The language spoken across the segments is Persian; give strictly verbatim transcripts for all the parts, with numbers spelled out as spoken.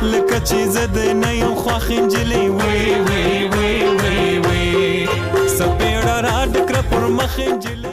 لکه چیز د نیم خواخ انجلی وی وی وی وی وی سپیړه را ډکره پر مخ انجلی.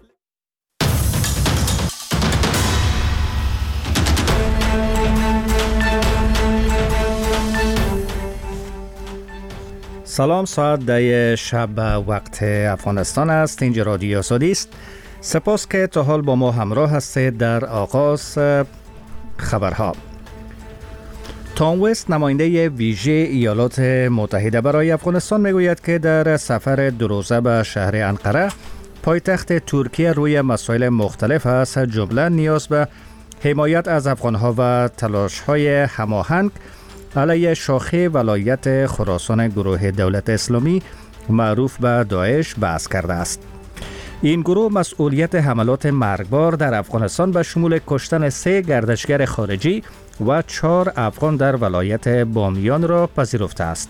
سلام، ساعت ده شب وقت افغانستان است. اینجا رادیو آزادی است. سپاس که تا حال با ما همراه هستید. در آغاز خبرها، تام وست نماینده ویژه ایالات متحده برای افغانستان میگوید که در سفر دو روزه به شهر انقره پایتخت ترکیه روی مسائل مختلف است، جمله نیاز به حمایت از افغانها و تلاش‌های هماهنگ علیه شاخه ولایت خراسان گروه دولت اسلامی معروف به داعش بحث کرده است. این گروه مسئولیت حملات مرگبار در افغانستان به شمول کشتن سه گردشگر خارجی و چهار افغان در ولایت بامیان را پذیرفته است.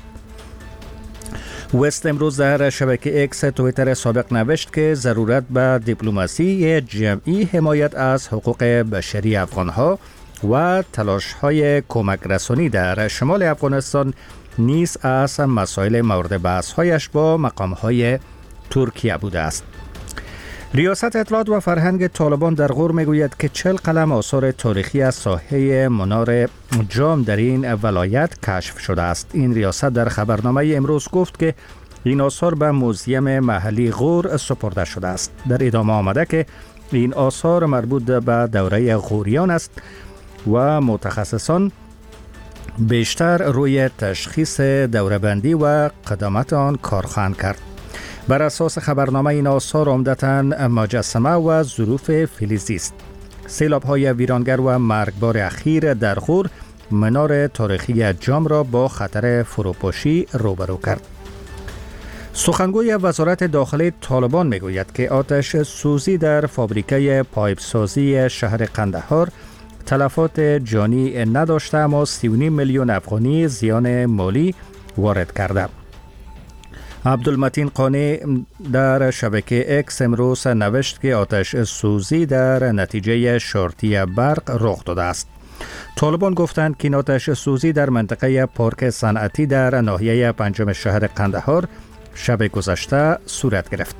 وست امروز در شبکه اکس توییتر سابق نوشت که ضرورت به دیپلماسی جمعی، حمایت از حقوق بشری افغانها و تلاش‌های کمک رسانی در شمال افغانستان نیز از مسائل مورد بحث‌هایش با مقام‌های ترکیه بوده است. ریاست اطلاعات و فرهنگ طالبان در غور میگوید که چهل قلم آثار تاریخی از ساحه منار جام در این ولایت کشف شده است. این ریاست در خبرنامه امروز گفت که این آثار به موزیم محلی غور سپرده شده است. در ادامه آمده که این آثار مربوط به دوره غوریان است و متخصصان بیشتر روی تشخیص دوره‌بندی و قدامت آن کار خواهند کرد. بر اساس خبرنامه این آثار عمدتاً مجسمه و ظروف فلزی است. سیلاب‌های ویرانگر و مرگبار اخیر در غور منار تاریخی جام را با خطر فروپاشی روبرو کرد. سخنگوی وزارت داخلی طالبان میگوید که آتش سوزی در فابریکه پایپ سازی شهر قندهار تلفات جانی نداشته، اما سی و نیم میلیون افغانی زیان مالی وارد کرده. عبدالمتین قانی در شبکه اکس امروز نوشت که آتش سوزی در نتیجه شارتی برق رخ داده است. طالبان گفتند که این آتش سوزی در منطقه پارک صنعتی در ناحیه پنجم شهر قندهار شب گذشته صورت گرفت.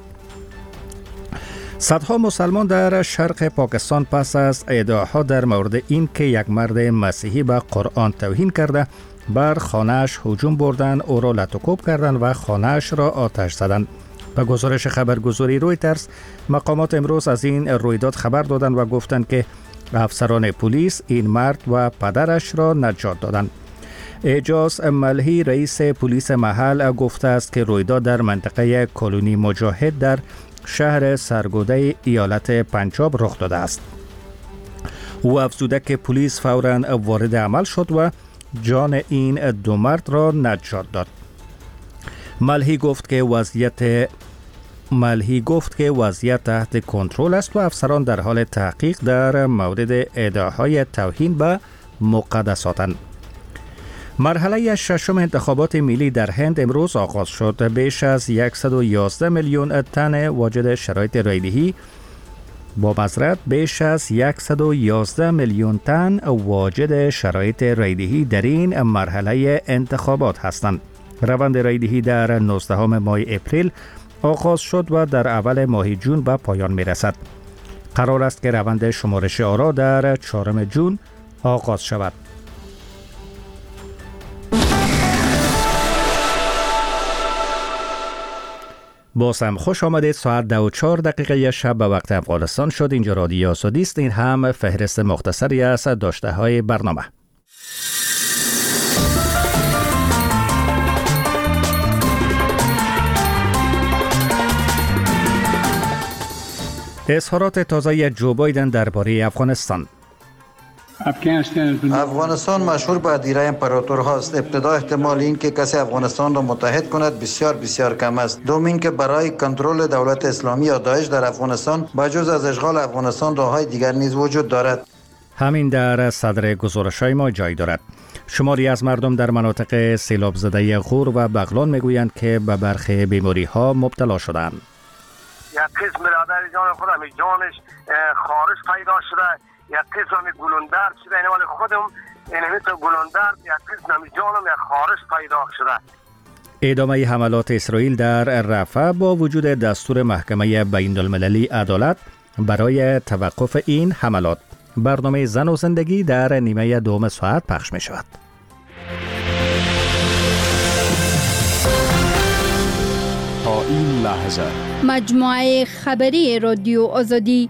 صدها مسلمان در شرق پاکستان پس از ادعاها در مورد این که یک مرد مسیحی به قرآن توهین کرده بر خانه‌اش هجوم بردند، او را لطوکوب کردند و خانه‌اش را آتش زدند. به گزارش خبرگزاری رویترز، مقامات امروز از این رویداد خبر دادند و گفتند که افسران پلیس این مرد و پدرش را نجات دادند. اعجاز ملهی رئیس پلیس محل گفته است که رویداد در منطقه کلونی مجاهد در شهر سرگوده ایالت پنجاب رخ داده است. او افزوده که پلیس فوراً وارد عمل شد و جان این دو مرد را نجات داد. ملهی گفت که وضعیت ملهی گفت که وضعیت تحت کنترل است و افسران در حال تحقیق در مورد ادعاهای توهین به مقدساتند. مرحله ششم انتخابات ملی در هند امروز آغاز شد. بیش از صد و یازده میلیون تن واجد شرایط رایدهی با معذرت بیش از صد و یازده میلیون تن واجد شرایط رایدهی در این مرحله انتخابات هستند. روند رایدهی در نوزدهم ماه اپریل آغاز شد و در اول ماه جون به پایان می رسد. قرار است که روند شمارش آرا در چهارم جون آغاز شود. باز هم خوش آمدید. ساعت دو و چهار دقیقه شب به وقت افغانستان شد. اینجا رادیو آزادی است. این هم فهرست مختصری از داشته های برنامه. اظهارات تازه جو بایدن درباره افغانستان. افغانستان مشهور به دیره امپراتور هاست. ابتدا احتمال این که کسی افغانستان را متحد کند بسیار بسیار کم است. دوم این که برای کنترل دولت اسلامی یا داعش در افغانستان بجز از اشغال افغانستان راههای دیگر نیز وجود دارد. همین در صدر گزارش‌های ما جای دارد. شماری از مردم در مناطق سیلاب زده غور و بغلان میگویند که به برخی بیماری‌ها مبتلا شدند. یک قسم برادر جان خودم جانش خارش پیدا شده، یک قسم گلوندر شده، این ولی خودم این تو گلندر یک قسم نمی جانم یک خارش پیدا شده. ادامه حملات اسرائیل در رفح با وجود دستور محکمه بین المللی عدالت برای توقف این حملات. برنامه زن و زندگی در نیمه دوم ساعت پخش می شود. تا این لحظه مجموعه خبری رادیو آزادی.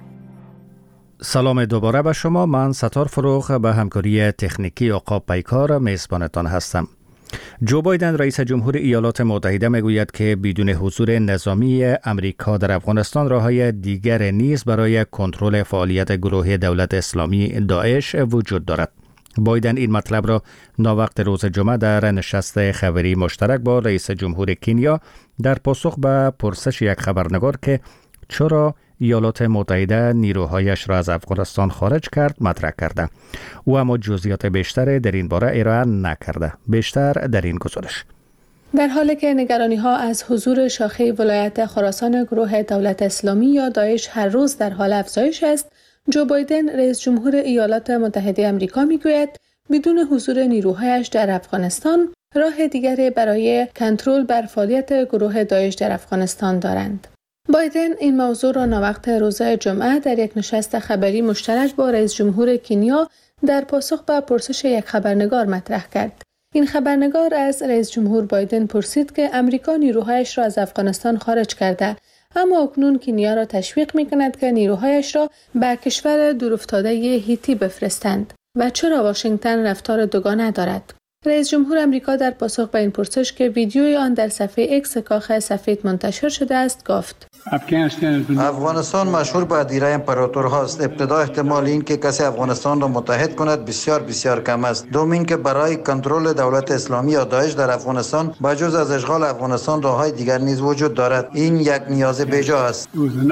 سلام دوباره به شما. من ستار فروغ به همکاری تکنیکی عقاب پیکار میزبانتان هستم. جو بایدن رئیس جمهور ایالات متحده میگوید که بدون حضور نظامی امریکا در افغانستان راههای دیگر نیز برای کنترل فعالیت گروه دولت اسلامی داعش وجود دارد. بایدن این مطلب را ناوقت روز جمعه در نشست خبری مشترک با رئیس جمهور کنیا در پاسخ به پرسش یک خبرنگار که چرا ایالات متحده نیروهایش را از افغانستان خارج کرد مطرح کرده. او اما جزئیات بیشتر در این باره ارائه نکرده. بیشتر در این گزارش. در حالی که نگرانی‌ها از حضور شاخه ولایت خراسان گروه دولت اسلامی یا داعش هر روز در حال افزایش است، جو بایدن رئیس جمهور ایالات متحده آمریکا میگوید بدون حضور نیروهایش در افغانستان راه دیگری برای کنترل بر فعالیت گروه داعش در افغانستان دارند. بایدن این موضوع را ناوقت روز جمعه در یک نشست خبری مشترک با رئیس جمهور کنیا در پاسخ به پرسش یک خبرنگار مطرح کرد. این خبرنگار از رئیس جمهور بایدن پرسید که امریکا نیروهایش را از افغانستان خارج کرده، اما اکنون کنیا را تشویق می‌کند که نیروهایش را به کشور دورافتاده هیتی بفرستند و چرا واشنگتن رفتار دوگانه دارد. رئیس جمهور آمریکا در پاسخ به این پرسش که ویدیوی آن در صفحه ایکس کاخ سفید منتشر شده است گفت: افغانستان مشهور به دیره امپراتور هاست. ابتدا احتمال این که کسی افغانستان را متحد کند بسیار بسیار کم است. دوم این که برای کنترل دولت اسلامی یا داعش در افغانستان با جز از اشغال افغانستان راههای دیگر نیز وجود دارد. این یک نیاز بیجا است.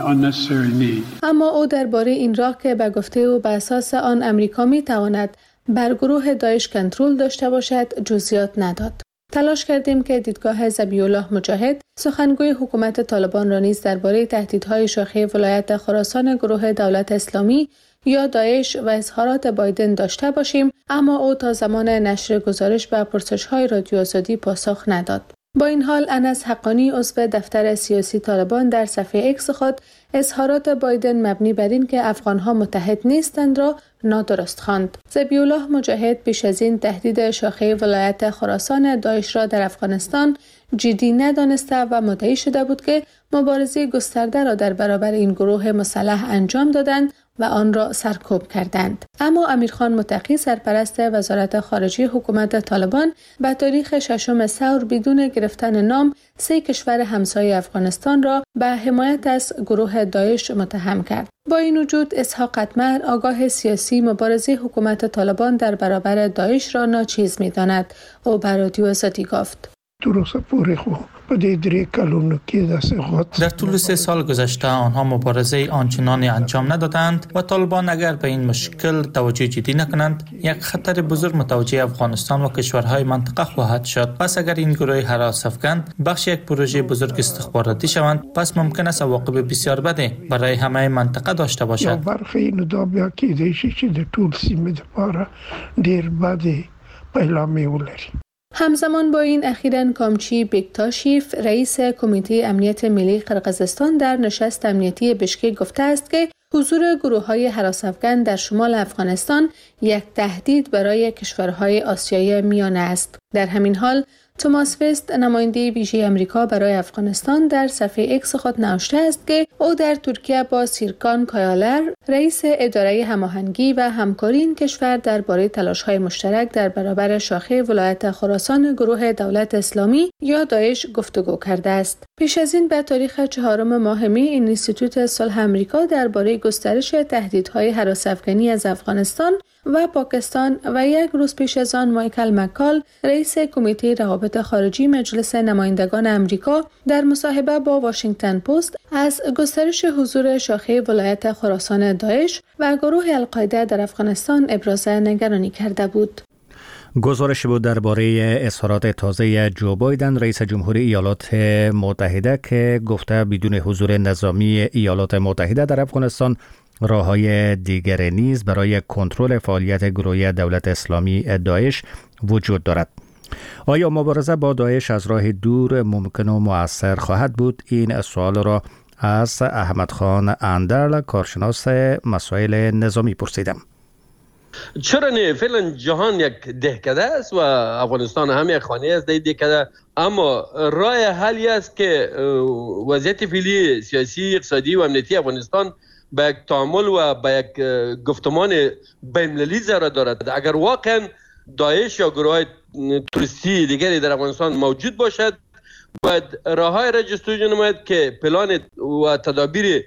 اما او درباره این راه که به گفته او به اساس آن امریکا می تواند بر گروه داعش کنترل داشته باشد جزئیات نداد. تلاش کردیم که دیدگاه ذبیح الله مجاهد سخنگوی حکومت طالبان را نیز درباره تهدیدهای شاخه ولایت خراسان گروه دولت اسلامی یا داعش و اظهارات بایدن داشته باشیم، اما او تا زمان نشر گزارش به پرسش‌های رادیو آزادی پاسخ نداد. با این حال انس حقانی عضو دفتر سیاسی طالبان در صفحه ایکس خود اظهارات بایدن مبنی بر این که افغانها متحد نیستند را نادرست خواند. ذبیح الله مجاهد پیش از این تهدید شاخه ولایت خراسان داعش را در افغانستان جدی ندانسته و مدعی شده بود که مبارزه گسترده را در برابر این گروه مسلح انجام دادند و آن را سرکوب کردند. اما امیرخان متقی سرپرست وزارت خارجه حکومت طالبان به تاریخ ششم ثور بدون گرفتن نام سه کشور همسایه افغانستان را به حمایت از گروه داعش متهم کرد. با این وجود اسحاق قطمر آگاه سیاسی مبارزه حکومت طالبان در برابر داعش را ناچیز می‌داند. او بر رادیو آزادی گفت: در طول سه سال گذشته آنها مبارزه آنچنانی انجام ندادند و طالبان اگر به این مشکل توجه جدی نکنند یک خطر بزرگ متوجه افغانستان و کشورهای منطقه خواهد شد. پس اگر این گروه هراس افکن بخش یک پروژه بزرگ استخباراتی شوند، پس ممکن است عواقب بسیار بده برای همه منطقه داشته باشد. برخی اینو دا بیا کیدایشی چې د ټول سیمې لپاره ډیر بده پیلامې ولري. همزمان با این اخیراً کامچی بیکتاشیف رئیس کمیته امنیت ملی قرقیزستان در نشست امنیتی بشکک گفته است که حضور گروه‌های هراس افکن در شمال افغانستان یک تهدید برای کشورهای آسیای میانه است. در همین حال توماس وست نماینده ویژه آمریکا برای افغانستان در صفحه ایکس خود نوشته است که او در ترکیه با سیرکان کایالر رئیس اداره هماهنگی و همکاری این کشور درباره تلاش‌های مشترک در برابر شاخه ولایت خراسان گروه دولت اسلامی یا داعش گفتگو کرده است. پیش از این به تاریخ چهارم ماه می این اینستیتوت صلح آمریکا درباره گسترش تهدیدهای هراس افغانی از افغانستان و پاکستان و یک روز پیش از آن مایکل مکال رئیس کمیته روابط خارجی مجلس نمایندگان آمریکا در مصاحبه با واشنگتن پست از گسترش حضور شاخه ولایت خراسان داعش و گروه القاعده در افغانستان ابراز نگرانی کرده بود. گزارش بود درباره اظهارات تازه جو بایدن رئیس جمهور ایالات متحده که گفته بدون حضور نظامی ایالات متحده در افغانستان راه‌های دیگر نیز برای کنترل فعالیت گروهی دولت اسلامی داعش وجود دارد. آیا مبارزه با داعش از راه دور ممکن و مؤثر خواهد بود؟ این سوال را از احمد خان اندرل، کارشناس مسائل نظامی، پرسیدم. چرا نه؟ فعلا جهان یک دهکده است و افغانستان هم یک خانه است در دهکده، اما راه حلی است که وضعیت فعلی سیاسی، اقتصادی و امنیتی افغانستان به یک تعامل و به یک گفتمان بین‌المللی ضرورت دارد. اگر واقعا داعش یا گروه توریستی دیگری در افغانستان موجود باشد، باید راه‌های را جستجو نماید که پلان و تدابیر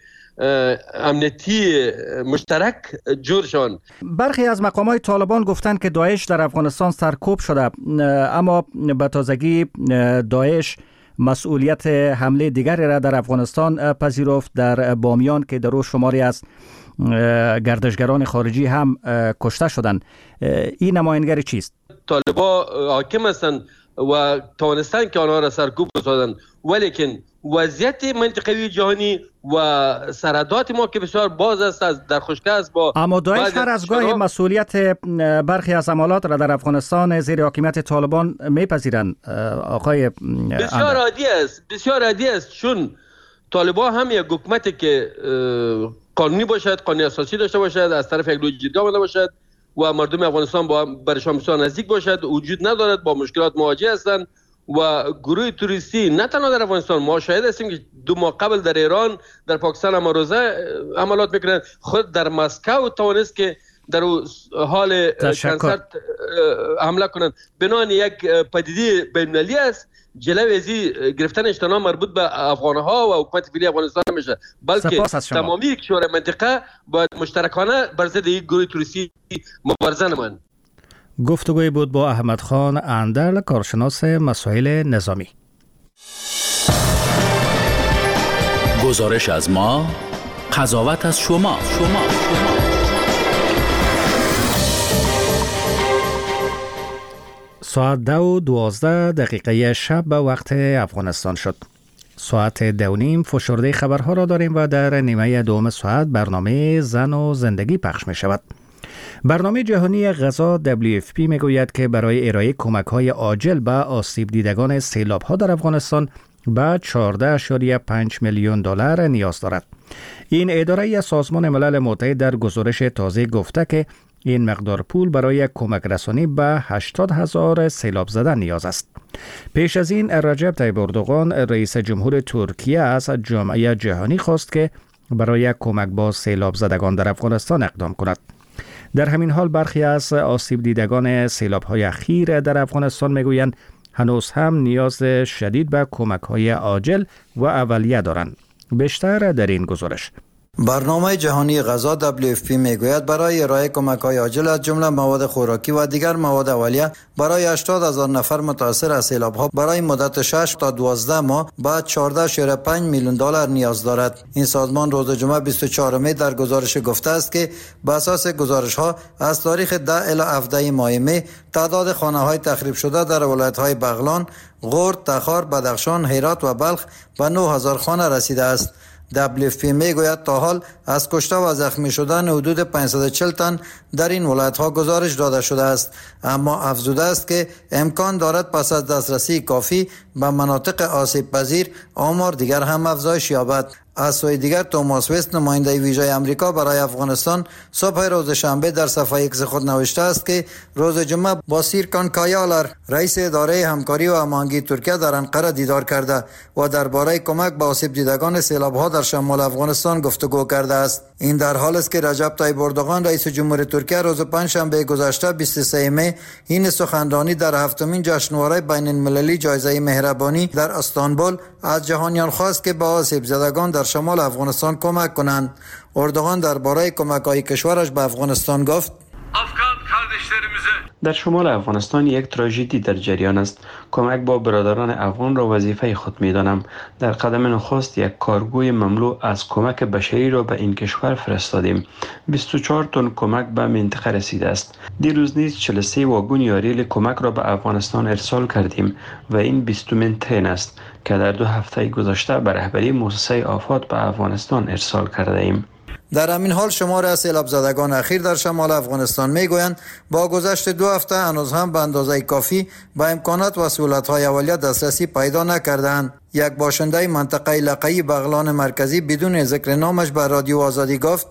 امنیتی مشترک جور شوند. برخی از مقامات طالبان گفتند که داعش در افغانستان سرکوب شده، اما به تازگی داعش مسئولیت حمله دیگری را در افغانستان پذیرفت، در بامیان که در او شماری از گردشگران خارجی هم کشته شدند. این نمایانگر چیست؟ طالبان حاکم هستند و توانستند که آنها را سرکوب رساندند، ولیکن وضعیت منطقوی جهانی و سرحدات ما که بسیار باز است، از در خشکی است با اما داعش هر از گاهی مسئولیت برخی از عملات را در افغانستان زیر حاکمیت طالبان میپذیرند. آقای بسیار عادی است، بسیار عادی است، چون طالبان هم یک حکومتی که قانونی باشد، قانون اساسی داشته باشد، از طرف یک لوی جرگه آمده باشد و مردم افغانستان با برشان بسیار نزدیک باشد، وجود ندارد، با مشکلات مواجه هستند. و گروه توریستی نه تنها در افغانستان، ما شاهد هستیم که دو ماه قبل در ایران، در پاکستان هم روزه عملات میکنند. خود در مسکو توانست که در حال کنسرت حمله کنند. بنان یک پدیده بین‌المللی است. جلوی ازی گرفتن اجتناب مربوط به افغانها و حکومت فعلی افغانستان میشه، بلکه تمامی کشور منطقه باید مشترکانه بر ضد این گروه توریستی مبارزه نمایند. گفتگوی بود با احمد خان اندرل، کارشناس مسائل نظامی. گزارش از ما، قضاوت از شما. شما. ساعت دو و دوازده دقیقه شب به وقت افغانستان شد. ساعت دو نیم فشرده خبرها را داریم و در نیمه دوم ساعت برنامه زن و زندگی پخش می شود. برنامه جهانی غذا دبلیو اف پی می گوید که برای ارائه کمک‌های عاجل به آسیب دیدگان سیلاب‌ها در افغانستان به چهارده اشاریه پنج میلیون دلار نیاز دارد. این اداره سازمان ملل متحد در گزارش تازه گفته که این مقدار پول برای کمک رسانی به هشتاد هزار سیلاب زده نیاز است. پیش از این رجب طیب اردوغان رئیس جمهور ترکیه از جامعه جهانی خواست که برای کمک با سیلاب زدگان در افغانستان اقدام کند. در همین حال برخی از آسیب دیدگان سیلاب‌های اخیر در افغانستان میگویند هنوز هم نیاز شدید به کمک‌های عاجل و اولیه دارند. بیشتر در این گزارش. برنامه جهانی غذا دبلیو اف پی میگوید برای ارائه کمک‌های عاجل از جمله مواد خوراکی و دیگر مواد اولیه برای هشتاد هزار نفر متاثر از سیلاب‌ها برای مدت شش تا دوازده ماه بعد چهارده اشاریه پنج میلیون دلار نیاز دارد. این سازمان روز جمعه بیست و چهارم می در گزارش گفته است که بر اساس گزارش‌ها از تاریخ ده الی هفده ماه می تعداد خانه‌های تخریب شده در ولایت‌های بغلان، غور، تخار، بدخشان، هرات و بلخ به نه هزار خانه رسیده است. دبلیو اف پی میگوید تا حال از کشته و زخمی شدن حدود پانصد و چهل تن در این ولایت‌ها گزارش داده شده است، اما افزوده است که امکان دارد پس از دسترسی کافی به مناطق آسیب پذیر آمار دیگر هم افزایش یابد. از سوی دیگر توماس وست نماینده ویژه آمریکا برای افغانستان صبح روز شنبه در صفحه ایکس خود نوشته است که روز جمعه با سیرکان کایالر رئیس اداره همکاری و هماهنگی ترکیه در انقره دیدار کرده و درباره کمک به آسیب دیدگان سیلاب‌ها در شمال افغانستان گفتگو کرده است. این در حالی است که رجب طیب اردوغان رئیس جمهور ترکیه روز پنجشنبه گذشته بیست و سه می این سخنرانی در هفتمین جشنواره بین المللی جایزه مهربانی در استانبول از جهانیان خواست که به آسیب زدگان در شمال افغانستان کمک کنند. اردوغان درباره کمک‌های کشورش به افغانستان گفت: در شمال افغانستان یک تراژدی در جریان است. کمک با برادران افغان را وظیفه خود می‌دانم. در قدم نخست یک کارگوی مملو از کمک بشری را به این کشور فرستادیم. بیست و چهار تن کمک به منطقه رسیده است. دیروز نیز چهل و سه واگن یا ریل کمک را به افغانستان ارسال کردیم و این بیستمین ترن است که در دو هفته گذشته به رهبری مؤسسه آفات به افغانستان ارسال کرده ایم. در همین حال شمار از سیلاب زدگان اخیر در شمال افغانستان میگویند با گذشت دو هفته هنوز هم به اندازه کافی به امکانات و سهولت‌های اولیه دسترسی پیدا نکردند. یک باشنده منطقه لقی بغلان مرکزی بدون ذکر نامش به رادیو آزادی گفت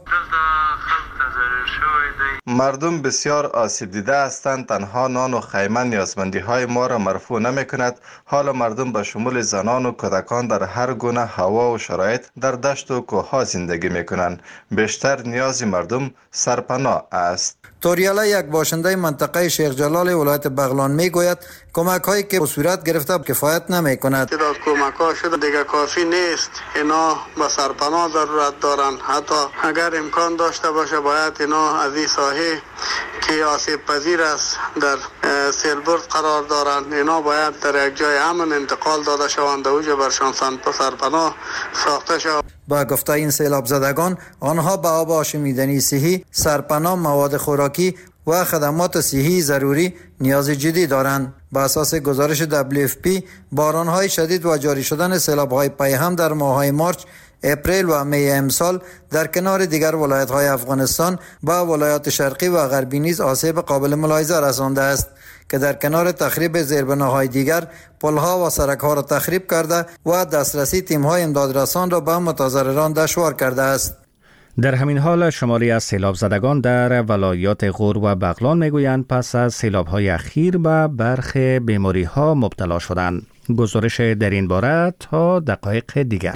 مردم بسیار آسیب دیده هستند. تنها نان و خیمه نیازمندی های ما را مرفوع نمی کند. حال مردم به شمول زنان و کودکان در هر گونه هوا و شرایط در دشت و کوهها زندگی می کنند. بیشتر نیاز مردم سرپناه است. توریالا یک باشنده منطقه شیخ جلال ولایت بغلان می گوید کمک هایی که صورت گرفته کفایت نمی کند. تعداد کمک ها شده دیگه کافی نیست. اینا به سرپناه ضرورت دارند. حتی اگر امکان داشته باشه باید اینا از این ساحه که آسیب پذیر است در سیلبرد قرار دارند، اینا باید در یک جای امن انتقال داده شوند. اوجه برشان سرپناه ساخته شود. با گفته این سیلاب زدگان آنها به آب آشامیدنی صحی، سرپناه، مواد خوراکی و خدمات صحی ضروری نیاز جدی دارند. بر اساس گزارش دبلیو اف پی باران‌های شدید و جاری شدن سیلاب‌های پیهم در ماه‌های مارچ، اپریل و می امسال در کنار دیگر ولایت‌های افغانستان با ولایات شرقی و غربی نیز آسیب قابل ملاحظه رسانده است که در کنار تخریب زیربناهای دیگر پلها و سرک‌ها را تخریب کرده و دسترسی تیم‌های امدادرسان را به متضرران دشوار کرده است. در همین حال شماری از سیلاب زدگان در ولایات غور و بغلان میگویند پس از سیلاب‌های اخیر به برخی بیماری‌ها مبتلا شدند. گزارش در این باره تا دقایق دیگر.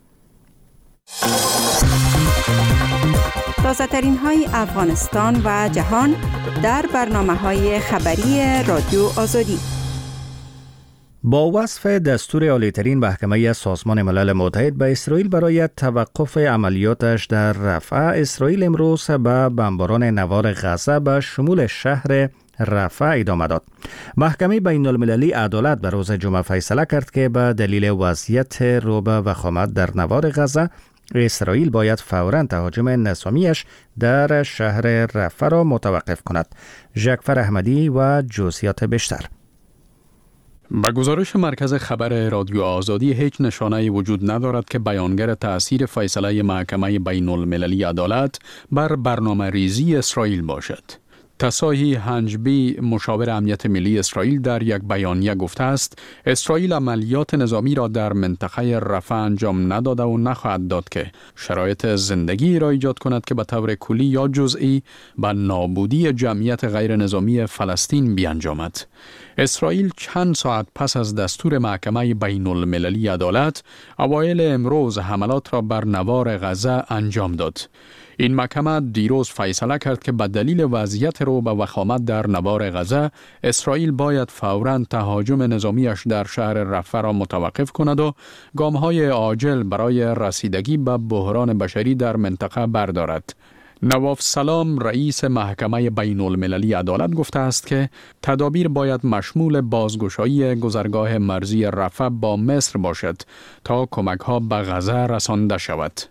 تازه ترین های افغانستان و جهان در برنامه های خبری رادیو آزادی. با وصف دستور عالی‌ترین محکمه سازمان ملل متحد به اسرائیل برای توقف عملیاتش در رفح، اسرائیل امروز به بمباران نوار غزه به شمول شهر رفح ادامه داد. محکمه بین المللی عدالت به روز جمعه فیصله کرد که به دلیل وضعیت رعب و وخامت در نوار غزه، اسرائیل باید فوراً تهاجم نظامیش در شهر رفح را متوقف کند. ژکفر احمدی و جزئیات بیشتر. به گزارش مرکز خبر رادیو آزادی هیچ نشانه‌ای وجود ندارد که بیانگر تأثیر فیصله محکمه بین المللی عدالت بر برنامه ریزی اسرائیل باشد. تساهی هنجبی مشاور امنیت ملی اسرائیل در یک بیانیه گفته است اسرائیل عملیات نظامی را در منطقه رفح انجام نداده و نخواهد داد که شرایط زندگی را ایجاد کند که به طور کلی یا جزئی به نابودی جمعیت غیر نظامی فلسطین بیانجامد. اسرائیل چند ساعت پس از دستور محکمه بین المللی عدالت اوایل امروز حملات را بر نوار غزه انجام داد. این محکمه دیروز فیصله کرد که به دلیل وضعیت رعب و وخامت در نوار غزه، اسرائیل باید فوراً تهاجم نظامیش در شهر رفح را متوقف کند و گام‌های عاجل برای رسیدگی به بحران بشری در منطقه بردارد. نواف سلام رئیس محکمه بین المللی عدالت گفته است که تدابیر باید مشمول بازگشایی گذرگاه مرزی رفح با مصر باشد تا کمک‌ها به غزه رسانده شود.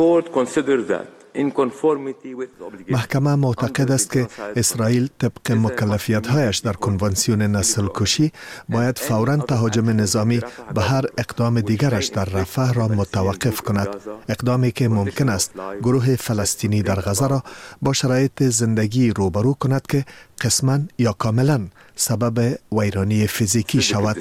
محکمه معتقد است که اسرائیل طبق مکلفیت‌هایش در کنوانسیون نسل کشی باید فوراً تهاجم نظامی به هر اقدام دیگرش در رفح را متوقف کند، اقدامی که ممکن است گروه فلسطینی در غزه را با شرایط زندگی روبرو کند که قسماً یا کاملاً سبب ویرانی فیزیکی شود.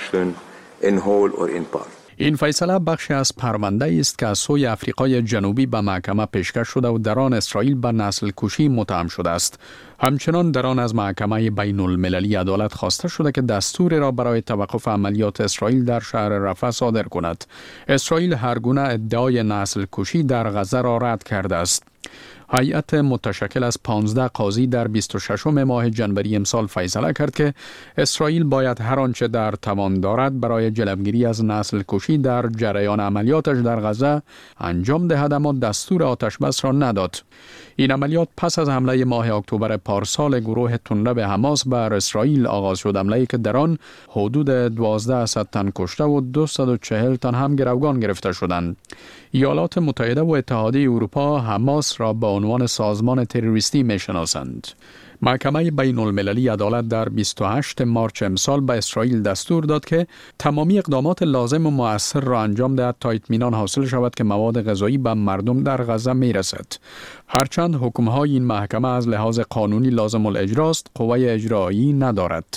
این فیصله بخشی از پرونده است که از سوی آفریقای جنوبی به محکمه پیشکش شده و در آن اسرائیل به نسل کشی متهم شده است. همچنان در آن از محکمه بین المللی عدالت خواسته شده که دستور را برای توقف عملیات اسرائیل در شهر رفح صادر کند. اسرائیل هر گونه ادعای نسل کشی در غزه را رد کرده است. هیئت متشکل از پانزده قاضی در بیست و ششم ماه جنوری امسال فیصله کرد که اسرائیل باید هر آنچه در توان دارد برای جلوگیری از نسل کشی در جریان عملیاتش در غزه انجام دهد، اما دستور آتش بس را نداد. این عملیات پس از حمله ماه اکتبر پارسال گروه تندرو حماس بر اسرائیل آغاز شد، حمله‌ای که در آن حدود دوازده صد تن کشته و دویست و چهل تن هم گروگان گرفته شدند. ایالات متحده و اتحادیه اروپا حماس را به عنوان سازمان تروریستی می‌شناسند. محکمه بین المللی عدالت در بیست و هشتم مارچ امسال به اسرائیل دستور داد که تمامی اقدامات لازم و مؤثر را انجام دهد تا اطمینان حاصل شود که مواد غذایی به مردم در غزه می رسد. هرچند حکم‌های این محکمه از لحاظ قانونی لازم الاجراست، قوه اجرایی ندارد.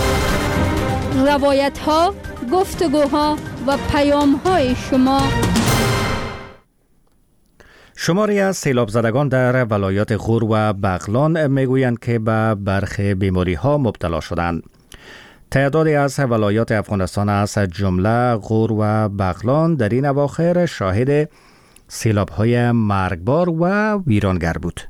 روایت‌ها، گفتگوها و پیام‌های شما. شماری از سیلاب زدگان در ولایات غور و بغلان میگویند که به برخی بیماری ها مبتلا شدند. تعدادی از ولایات افغانستان از جمله غور و بغلان در این اواخر شاهد سیلاب های مرگبار و ویرانگر بود.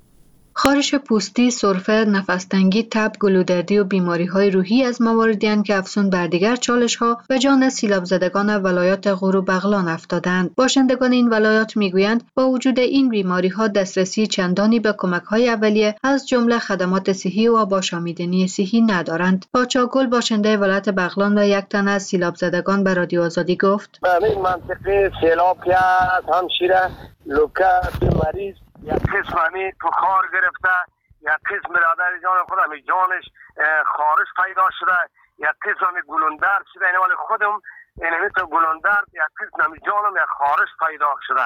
خارش پوستی، سرفه، نفس‌تنگی، تب، گلودردی و بیماری‌های روحی از مواردی اند که افزون بر دیگر چالش‌ها و جان سیلاب زدگان ولایات غور و بغلان افتادند. باشندگان این ولایات می‌گویند با وجود این بیماری‌ها دسترسی چندانی به کمک‌های اولیه از جمله خدمات صحی و آب‌آشامیدنی صحی ندارند. پاچا گل باشنده ولایت بغلان و یک تن از سیلاب زدگان به رادیو آزادی گفت: این منطقه سیلاب کرد، همشیره لوکات مریض یک قسم همی تو خار گرفته، یک قسم برادر جان خود همی جانش خارش پیدا شده، یک قسم همی گلوندرد شده. این ولی خودم این همی تو گلوندرد یک قسم همی جانم یک خارش پیدا شده.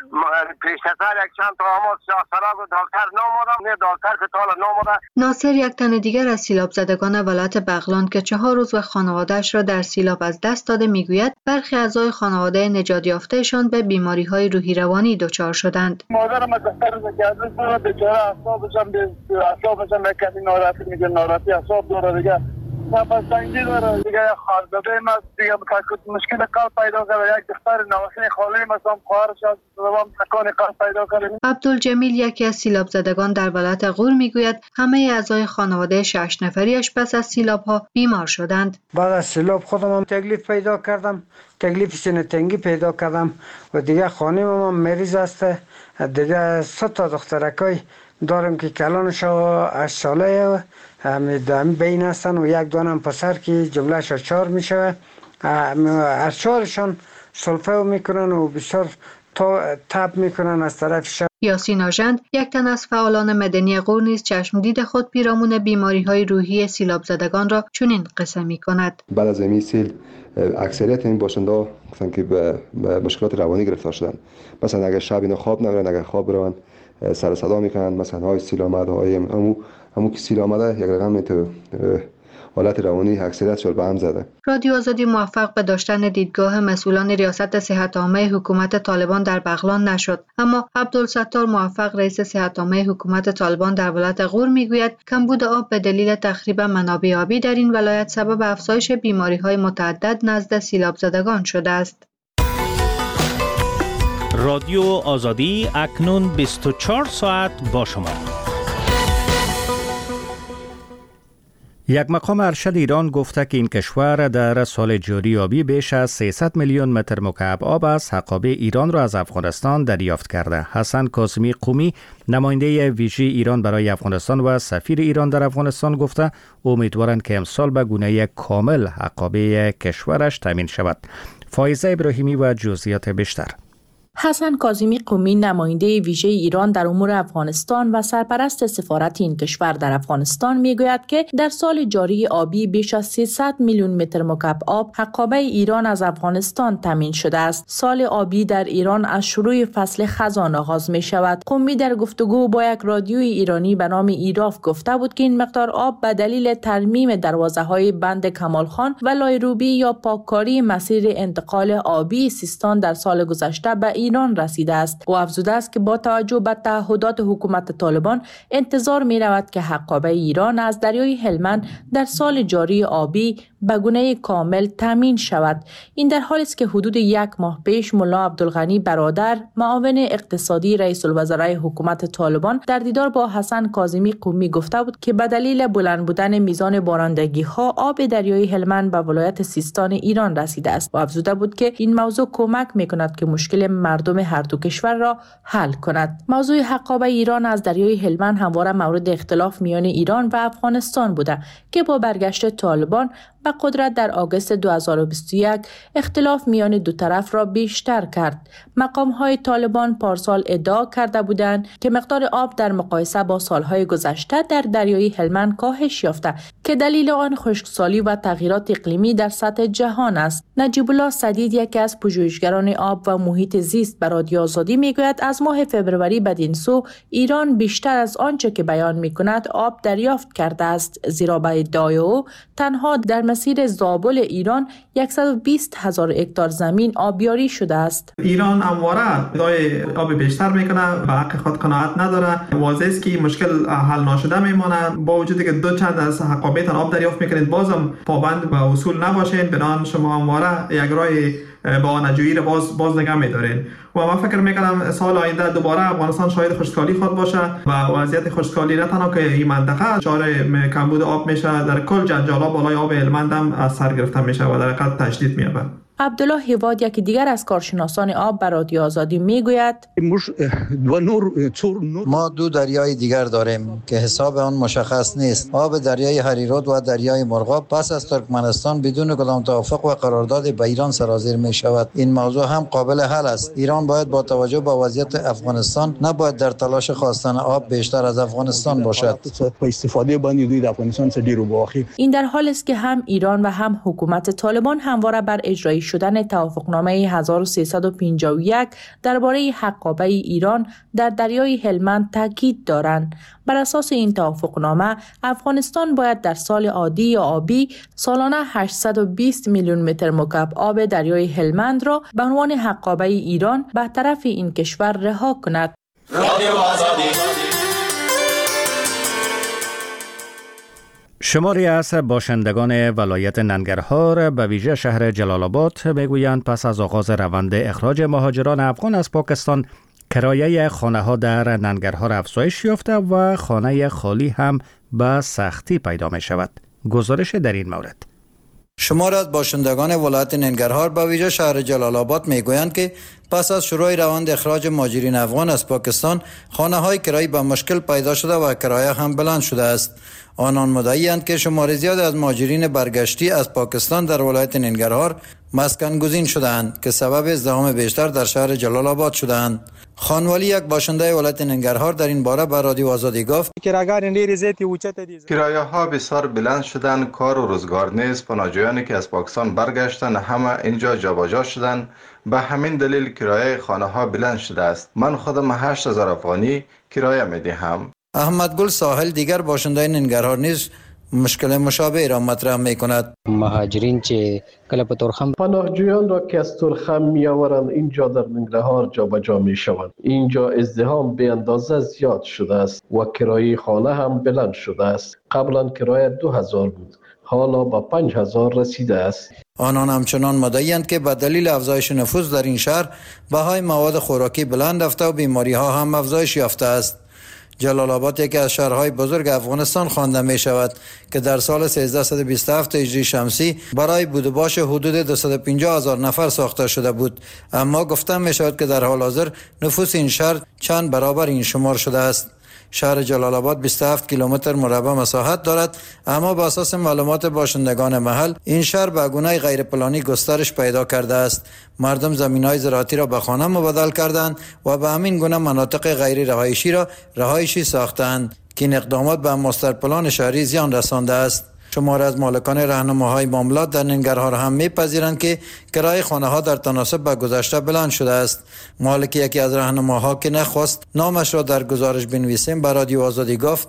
پیشتر یک چند تا آماز سیاسراب و دکتر نامادم، نه دکتر که تالا ناماده. ناصر یک تن دیگر از سیلاب زدگان ولایت بغلان که چهار روز و خانواده‌اش را در سیلاب از دست داده میگوید برخی اعضای خانواده نجات یافته‌شان به بیماری‌های روحی روانی دچار شدند. مادرم از دکتر زدگان داره، بیچاره اعصابشم به اعصابشم کمی ناراحتی میگه، ناراحتی اعصاب داره دیگه. نفس‌تنگی داره دیگه، خاردبه ما دیگه مشکل قلب پیدا کرده. یک دختر نوسین خاله مثلا خواهرش از زبان تکان قلب پیدا کرده. عبدالجمیل یکی از سیلاب زدگان در ولایت غور میگوید همه اعضای خانواده شش نفریش پس از سیلاب‌ها بیمار شدند. بعد از سیلاب خودم هم تکلیف پیدا کردم، تکلیف سینه تنگی پیدا کردم و دیگه خانم هم مریض است. دیگه سه تا دخترکای دارم که کلانش هشت ساله همین دمی بین هستن و یک دانم پسر که جملهش چهار میشه. هر چهارشان سلفه میکنن و بسیار تب میکنن از طرف شب. یاسین آژند یک تن از فعالان مدنی غور نیز چشمدید خود پیرامون بیماری های روحی سیلاب زدگان را چنین قصه میکند. بعد از این سیل اکثریت این باشنده گفتن که به مشکلات روانی گرفتار شدن. مثلا اگر شب اینا خواب نبرن، اگر خواب برن سر صدا میکنن، مثلا های سیل آمده های همو همو که سیل آمده یک رقم تو حالت روانی اکثریتشون به هم زده. رادیو آزادی موفق به داشتن دیدگاه مسئولان ریاست صحت عامه حکومت طالبان در بغلان نشد، اما عبدالستار موفق رئیس صحت عامه حکومت طالبان در ولایت غور میگوید کمبود آب به دلیل تخریب منابع آبی در این ولایت سبب افزایش بیماری‌های متعدد نزد سیلاب زدگان شده است. رادیو آزادی اکنون بیست و چهار ساعت با شما. یک مقام ارشد ایران گفته که این کشور در سال جاری آبی بیش از سیصد میلیون متر مکعب آب از حقابه ایران را از افغانستان دریافت کرده. حسن کاظمی قومی نماینده ویژه ایران برای افغانستان و سفیر ایران در افغانستان گفته امیدوارند که امسال به گونه کامل حقابه کشورش تامین شود. فایزه ابراهیمی و جزئیات بیشتر. حسن کاظمی قومی نماینده ویژه ایران در امور افغانستان و سرپرست سفارت این کشور در افغانستان میگوید که در سال جاری آبی بیش از سیصد میلیون متر مکعب آب حقابه ایران از افغانستان تامین شده است. سال آبی در ایران از شروع فصل خزان آغاز می شود. قومی در گفتگو با یک رادیوی ایرانی به نام ایراف گفته بود که این مقدار آب به دلیل ترمیم دروازه‌های بند کمال خان و لایروبی یا پاککاری مسیر انتقال آبی سیستان در سال گذشته به ایران رسیده است. او افزوده است که با توجه به تعهدات حکومت طالبان انتظار می رود که حقابه ایران از دریای هلمند در سال جاری آبی به گونه کامل تامین شود. این در حالی است که حدود یک ماه پیش ملا عبدالغنی برادر معاون اقتصادی رئیس الوزرای حکومت طالبان در دیدار با حسن کاظمی قومی گفته بود که به دلیل بلند بودن میزان بارندگی ها آب دریای هلمند به ولایت سیستان ایران رسیده است و افزوده بود که این موضوع کمک می‌کند که مشکل مردم هر دو کشور را حل کند. موضوع حقابه ایران از دریای هلمند همواره مورد اختلاف میان ایران و افغانستان بوده که با برگشت طالبان به قدرت در آگوست دو هزار و بیست و یک اختلاف میان دو طرف را بیشتر کرد. مقام‌های طالبان پارسال ادعا کرده بودند که مقدار آب در مقایسه با سالهای گذشته در دریای هلمند کاهش یافته که دلیل آن خشکسالی و تغییرات اقلیمی در سطح جهان است. نجیب الله سدید یکی از پژوهشگران آب و محیط زیست به رادیو آزادی میگوید از ماه فوریه بدین سو ایران بیشتر از آنچه که بیان میکند آب دریافت کرده است، زیرا به ادعای او تنها در مسیر زابل ایران صد و بیست هزار هکتار زمین آبیاری شده است. ایران همواره ادعای آب بیشتر میکنه، به حق خود قناعت نداره. واضح است که مشکل حل نشده میمانه. با وجودی که دو چند از حقابیتان آب دریافت میکنید بازم پابند به اصول نباشین، بنابراین شما همواره یک راه با نجویی را باز باز نگه می‌دارین و من فکر می‌کنم سال آینده دوباره افغانستان شاهد خشکسالی خود باشه و وضعیت خشکسالی نه تنها که این منطقه چاره کمبود آب میشه، در کل جنجالا بالای آب هلمند هم از سر گرفته میشه و در حقیقت تشدید می‌یابد. عبدالله هیواد یکی دیگر از کارشناسان آب بر رادیو آزادی میگوید ما دو دریای دیگر داریم که حساب آن مشخص نیست. آب دریای هریرود و دریای مرغاب پس از ترکمنستان بدون کدام توافق و قرارداد به ایران سرازیر می شود. این موضوع هم قابل حل است. ایران باید با توجه به وضعیت افغانستان نباید در تلاش خواستن آب بیشتر از افغانستان باشد. این در حالی است که هم ایران و هم حکومت طالبان همواره بر اجرای شدن توافقنامه هزار و سیصد و پنجاه و یک درباره حقابه ایران در دریای هلمند تاکید دارند. بر اساس این توافقنامه افغانستان باید در سال عادی یا آبی سالانه هشتصد و بیست میلیون متر مکعب آب دریای هلمند را به عنوان حقابه ایران به طرف این کشور رها کند. شماری از باشندگان ولایت ننگرهار به ویژه شهر جلال آباد میگویند پس از آغاز روند اخراج مهاجران افغان از پاکستان کرایه خانه ها در ننگرهار افزایش یافته و خانه خالی هم به سختی پیدا می شود. گزارش در این مورد. شمار از باشندگان ولایت ننگرهار به ویژه شهر جلال آباد میگویند که پس از شروع روند اخراج مهاجرین افغان از پاکستان خانه های کرایی به مشکل پیدا شده و کرایه هم بلند شده است. آنان مدعی‌اند که شمار زیاد از مهاجرین برگشتی از پاکستان در ولایت ننگرهار مسکن گزین شدند که سبب ازدحام بیشتر در شهر جلال آباد شدند. خانوالی یک باشنده ولایت ننگرهار در این باره به رادیو آزادی گفت کرایه ها بسیار بلند شدند، کار و روزگار نیست. پناهجویانی که از پاکستان برگشتن همه اینجا جابجا شدند، به همین دلیل کرایه خانه ها بلند شده است. من خودم هشت هزار افغانی کرایه میدهم. احمد گل ساحل دیگر باشنده ننگرهار نیز مشکل مشابه را مطرح می کند. مهاجرین چه کله په تورخم پناهجویان را که از تورخم می آورند اینجا در ننگرهار جابجا می شوند. اینجا ازدحام به اندازه زیاد شده است و کرایه خانه هم بلند شده است. قبلا کرایه دو هزار بود، حالا با پنج هزار رسیده است. آنان همچنان مدعی‌اند که به دلیل افزایش نفوس در این شهر بهای مواد خوراکی بلند رفته و بیماری ها هم افزایش یافته است. جلال آباد یکی از شهرهای بزرگ افغانستان خوانده می شود که در سال سیزده بیست و هفت هجری شمسی برای بود و باش حدود دویست و پنجاه هزار نفر ساخته شده بود، اما گفته می شود که در حال حاضر نفوس این شهر چند برابر این شمار شده است. شهر جلال آباد بیست و هفت کیلومتر مربع مساحت دارد، اما بر اساس معلومات باشندگان محل این شهر به گونه غیر پلانی گسترش پیدا کرده است. مردم زمین‌های زراعتی را به خانه مبادل کردند و به همین گونه مناطق غیر رهایشی را رهایشی ساختند که این اقدامات به ماستر پلان شهری زیان رسانده است. شمار از مالکان راهنماهای معاملات در ننگرهار هم می‌پذیرند که کرایه خانه‌ها در تناسب با گذشته بلند شده است. مالک یکی از راهنماها که نخواست نامش را در گزارش بنویسیم به رادیو آزادی گفت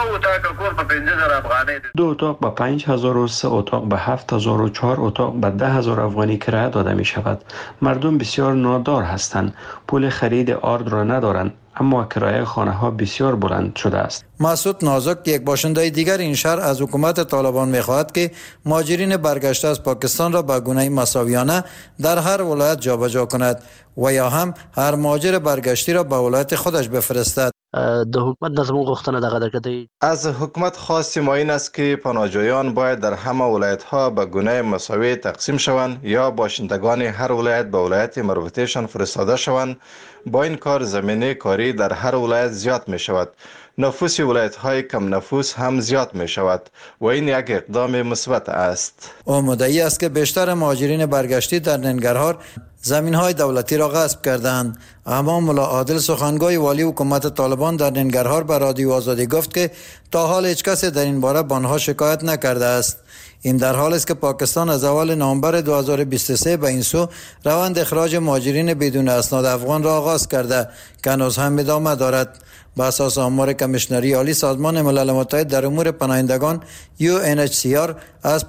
دو اتاق به پنج هزار و سه اتاق به هفت هزار و چهار اتاق به ده هزار افغانی کرایه داده می شود. مردم بسیار نادار هستند، پول خرید آرد را ندارند، اما کرایه خانه ها بسیار بلند شده است. مسعود نازک یک باشنده دیگر این شهر از حکومت طالبان می‌خواهد که مهاجرین برگشته از پاکستان را به گونه مساویانه در هر ولایت جابجا کند و یا هم هر مهاجر برگشتی را به ولایت خودش بفرستد. د حکومت نظم غوښتنه دغه درکته از حکومت خواست ما این است که پناهجویان باید در همه ولایت ها به گونه مساوی تقسیم شوند یا باشندگان هر ولایت به ولایت مربوطهشان فرستاده شوند. با این کار زمینه کاری در هر ولایت زیاد می شود. نفوس ولایت های کم نفوس هم زیاد می شود و این یک اقدام مثبت است. او مدعی است که بیشتر مهاجرین برگشتی در ننگرهار زمین های دولتی را غصب کردند. اما ملا عادل سخنگوی والی حکومت طالبان در ننگرهار به رادیو آزادی گفت که تا حال هیچ کسی در این باره به آنها شکایت نکرده است. این در حالی است که پاکستان از اول نوامبر دو هزار و بیست و سه به این سو روند اخراج مهاجرین بدون اسناد افغان را آغاز کرده که هنوز هم ادامه دارد. بر اساس آمار کمیشنری عالی سازمان ملل متحد در امور پناهندگان یو ان اچ سی آر از